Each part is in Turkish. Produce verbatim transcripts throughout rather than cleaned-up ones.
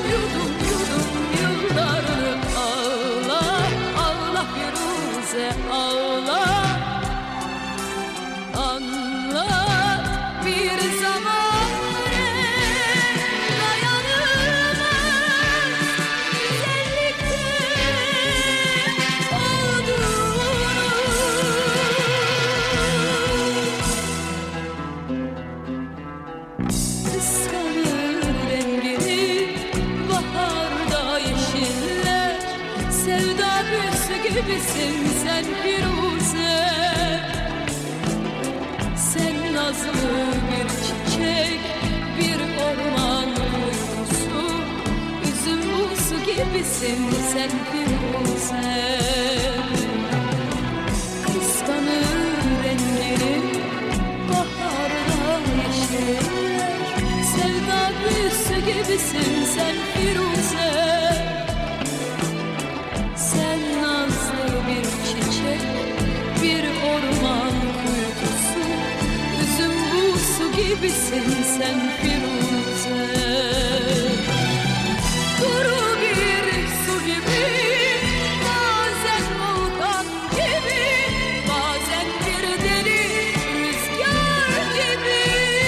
yudum yudum yıllarını. Ağla ağla Firuze ağla. Anlat bir zaman ne dayanılmaz güzellikte olduğunu. Kıskanır rengini baharda yeşiller. Sevda büyüsü gibisin sen Firuze. Sen nazlı bir çiçek, bir orman uykusu. Üzüm buzu gibisin sen Firuze. Kıskanır rengini baharda yeşiller. Sevda büyüsü gibisin sen Firuze. Sen nazlı bir çiçek, bir orman kuytusu. Üzüm buzu gibisin sen Firuze. Duru bir su gibi, bazen volkan gibi, bazen bir deli rüzgar gibi.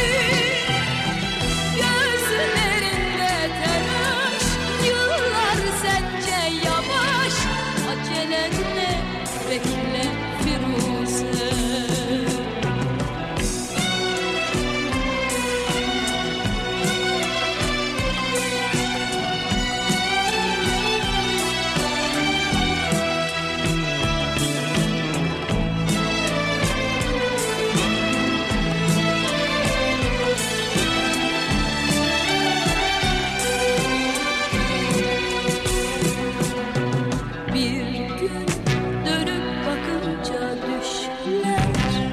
Gözlerinde telaş, yıllar sence yavaş. Acelen ne, bekle Firuze. Bir gün dönüp bakınca düşler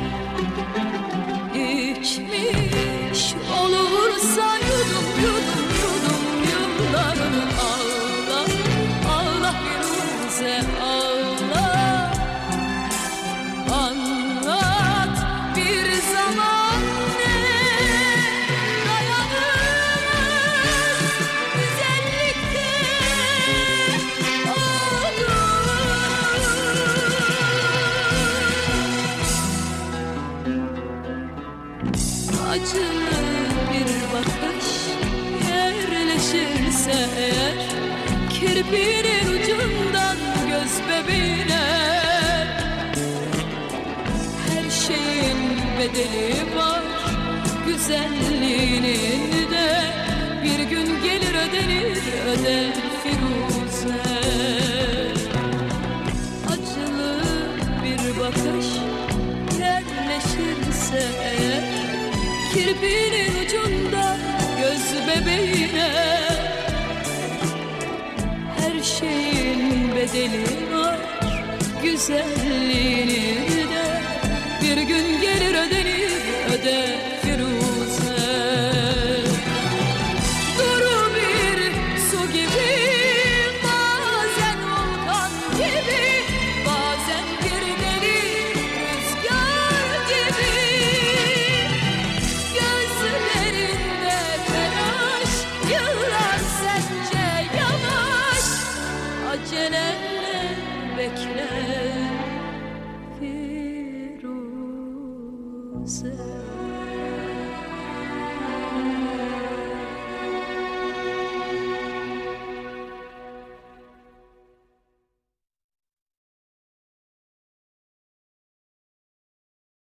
içmiş olursa yudum yudum yudum yıllarını. Ağla ağla Firuze ağla. Anlat bir zaman ne dayanılmaz güzellikte olduğunu. Acılı bir bakış yerleşirse eğer kirpinin ucundan göz bebeğine. Her şeyin bedeli var, güzelliğinin de. Bir gün gelir ödenir öder Firuze. Acılı bir bakış yerleşirse eğer kirpinin ucunda göz bebeğine. Her şeyin bedeli var, güzelliğinin